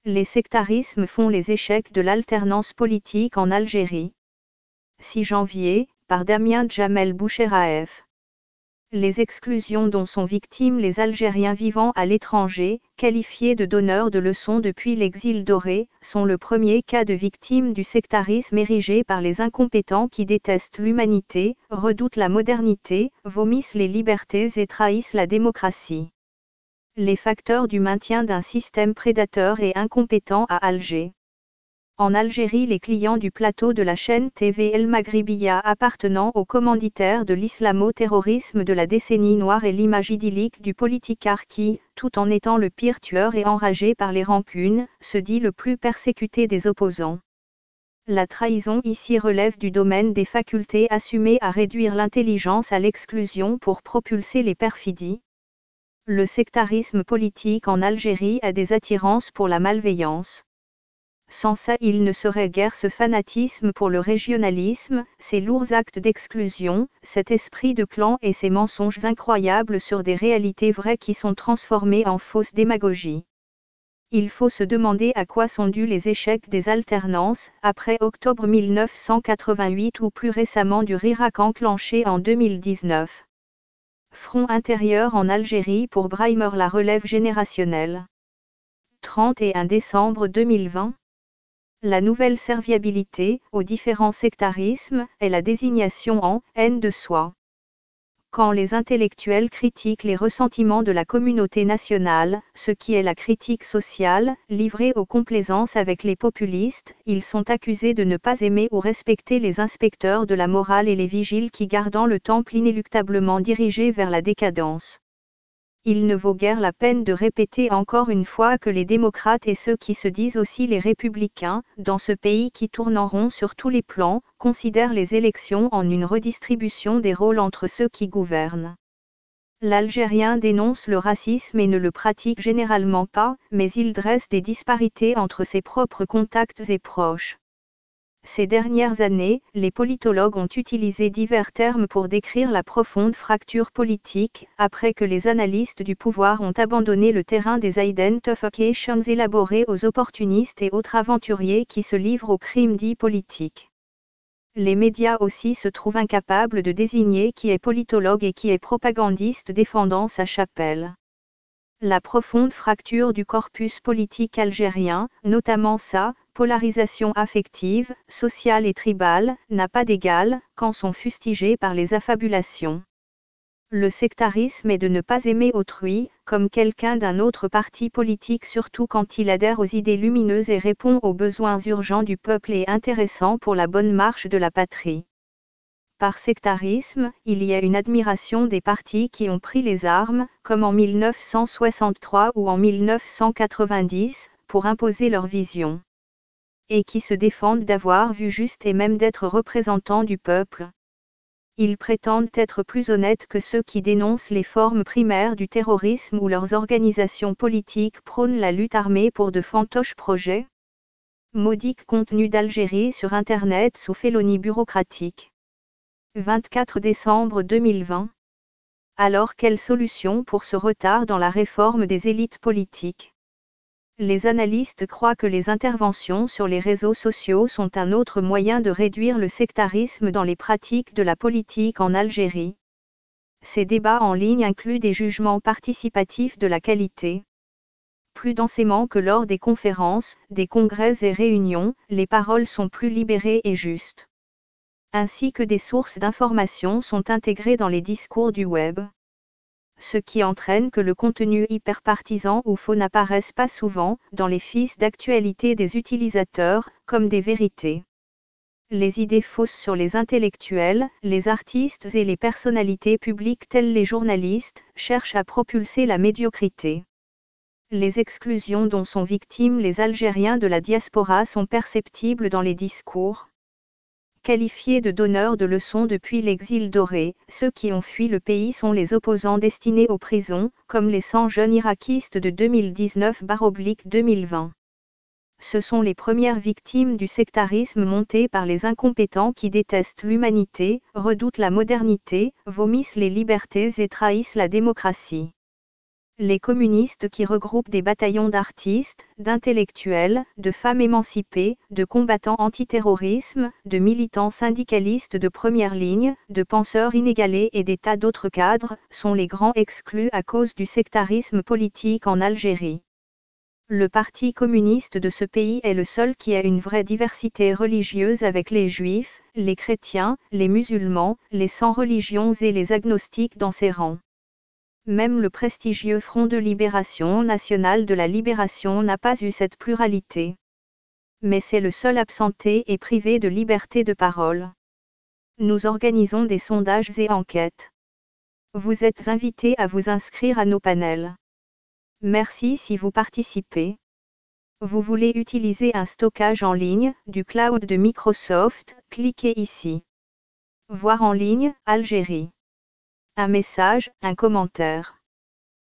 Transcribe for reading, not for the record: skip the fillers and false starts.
Les sectarismes font les échecs de l'alternance politique en Algérie. 6 janvier, par Damien Djamel Boucheraef. Les exclusions dont sont victimes les Algériens vivant à l'étranger, qualifiés de donneurs de leçons depuis l'exil doré, sont le premier cas de victime du sectarisme érigé par les incompétents qui détestent l'humanité, redoutent la modernité, vomissent les libertés et trahissent la démocratie. Les facteurs du maintien d'un système prédateur et incompétent à Alger. En Algérie, les clients du plateau de la chaîne TV El Maghribiya appartenant aux commanditaires de l'islamo-terrorisme de la décennie noire et l'image idyllique du politicard qui, tout en étant le pire tueur et enragé par les rancunes, se dit le plus persécuté des opposants. La trahison ici relève du domaine des facultés assumées à réduire l'intelligence à l'exclusion pour propulser les perfidies. Le sectarisme politique en Algérie a des attirances pour la malveillance. Sans ça il ne serait guère ce fanatisme pour le régionalisme, ces lourds actes d'exclusion, cet esprit de clan et ces mensonges incroyables sur des réalités vraies qui sont transformées en fausse démagogie. Il faut se demander à quoi sont dus les échecs des alternances, après octobre 1988 ou plus récemment du Irak enclenché en 2019. Front intérieur en Algérie pour Brahmer la relève générationnelle. 31 décembre 2020. La nouvelle serviabilité, aux différents sectarismes, est la désignation en haine de soi. Quand les intellectuels critiquent les ressentiments de la communauté nationale, ce qui est la critique sociale, livrée aux complaisances avec les populistes, ils sont accusés de ne pas aimer ou respecter les inspecteurs de la morale et les vigiles qui gardant le temple inéluctablement dirigé vers la décadence. Il ne vaut guère la peine de répéter encore une fois que les démocrates et ceux qui se disent aussi les républicains, dans ce pays qui tourne en rond sur tous les plans, considèrent les élections en une redistribution des rôles entre ceux qui gouvernent. L'Algérien dénonce le racisme et ne le pratique généralement pas, mais il dresse des disparités entre ses propres contacts et proches. Ces dernières années, les politologues ont utilisé divers termes pour décrire la profonde fracture politique, après que les analystes du pouvoir ont abandonné le terrain des identifications élaborées aux opportunistes et autres aventuriers qui se livrent aux crimes dits politiques. Les médias aussi se trouvent incapables de désigner qui est politologue et qui est propagandiste défendant sa chapelle. La profonde fracture du corpus politique algérien, notamment sa polarisation affective, sociale et tribale, n'a pas d'égal, quand sont fustigées par les affabulations. Le sectarisme est de ne pas aimer autrui, comme quelqu'un d'un autre parti politique surtout quand il adhère aux idées lumineuses et répond aux besoins urgents du peuple et intéressant pour la bonne marche de la patrie. Par sectarisme, il y a une admiration des partis qui ont pris les armes, comme en 1963 ou en 1990, pour imposer leur vision. Et qui se défendent d'avoir vu juste et même d'être représentants du peuple. Ils prétendent être plus honnêtes que ceux qui dénoncent les formes primaires du terrorisme ou leurs organisations politiques prônent la lutte armée pour de fantoches projets. Maudique contenu d'Algérie sur Internet sous félonie bureaucratique. 24 décembre 2020. Alors quelle solution pour ce retard dans la réforme des élites politiques ? Les analystes croient que les interventions sur les réseaux sociaux sont un autre moyen de réduire le sectarisme dans les pratiques de la politique en Algérie. Ces débats en ligne incluent des jugements participatifs de la qualité. Plus densément que lors des conférences, des congrès et réunions, les paroles sont plus libérées et justes. Ainsi que des sources d'information sont intégrées dans les discours du web. Ce qui entraîne que le contenu hyperpartisan ou faux n'apparaisse pas souvent, dans les fils d'actualité des utilisateurs, comme des vérités. Les idées fausses sur les intellectuels, les artistes et les personnalités publiques tels les journalistes, cherchent à propulser la médiocrité. Les exclusions dont sont victimes les Algériens de la diaspora sont perceptibles dans les discours. Qualifiés de donneurs de leçons depuis l'exil doré, ceux qui ont fui le pays sont les opposants destinés aux prisons, comme les 100 jeunes irakistes de 2019/2020. Ce sont les premières victimes du sectarisme monté par les incompétents qui détestent l'humanité, redoutent la modernité, vomissent les libertés et trahissent la démocratie. Les communistes qui regroupent des bataillons d'artistes, d'intellectuels, de femmes émancipées, de combattants antiterrorisme, de militants syndicalistes de première ligne, de penseurs inégalés et des tas d'autres cadres, sont les grands exclus à cause du sectarisme politique en Algérie. Le Parti communiste de ce pays est le seul qui a une vraie diversité religieuse avec les juifs, les chrétiens, les musulmans, les sans religions et les agnostiques dans ses rangs. Même le prestigieux Front de libération nationale de la libération n'a pas eu cette pluralité. Mais c'est le seul absenté et privé de liberté de parole. Nous organisons des sondages et enquêtes. Vous êtes invités à vous inscrire à nos panels. Merci si vous participez. Vous voulez utiliser un stockage en ligne, du cloud de Microsoft, cliquez ici. Voir en ligne, Algérie. Un message, un commentaire.